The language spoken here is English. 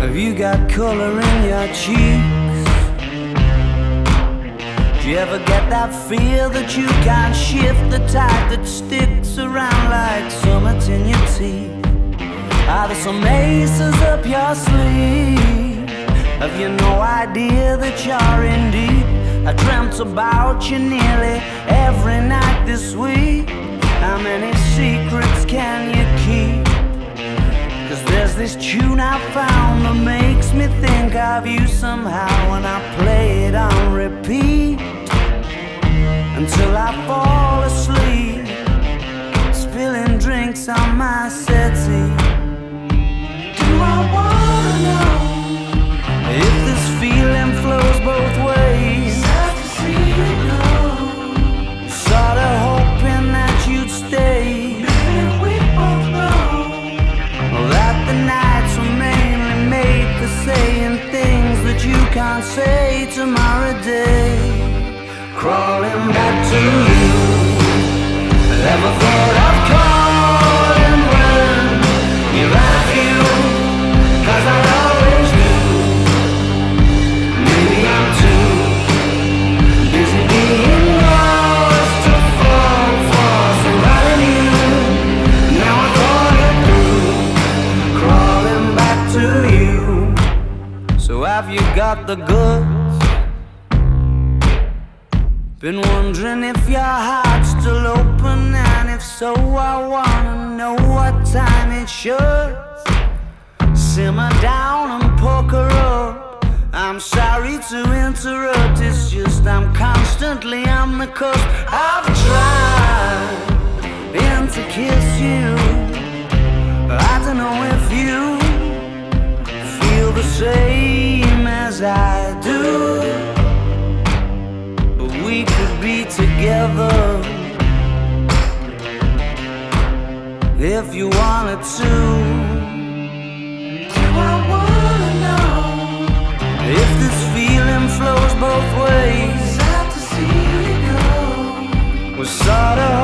Have you got color in your cheeks? Do you ever get that feel that you can't shift, the type that sticks around like summits in your teeth? Are there some aces up your sleeve? Have you no idea that you're in deep? I dreamt about you nearly every night this week. How many secrets can you keep? 'Cause there's this tune I found that makes me think of you somehow, and I play it on repeat until I fall asleep, spilling drinks on my settee. Do I wanna know if this feeling flows both ways? Sad to see you go. Sorta hoping that you'd stay. Maybe we both know that the nights were mainly made for saying things that you can't say tomorrow day. Crawling back to you, never thought of calling when you're out of you, 'cause I always do. Maybe I'm too busy being lost to fall for somebody new. Now I thought it through, crawling back to you. So have you got the goods? Been wondering if your heart's still open, and if so, I wanna know what time it should. Simmer down and poker up. I'm sorry to interrupt, it's just I'm constantly on the cusp. I've tried been to kiss you. I don't know if you feel the same as I do. We could be together if you wanted to. Do I wanna know if this feeling flows both ways? Sad to see you go. We're sorta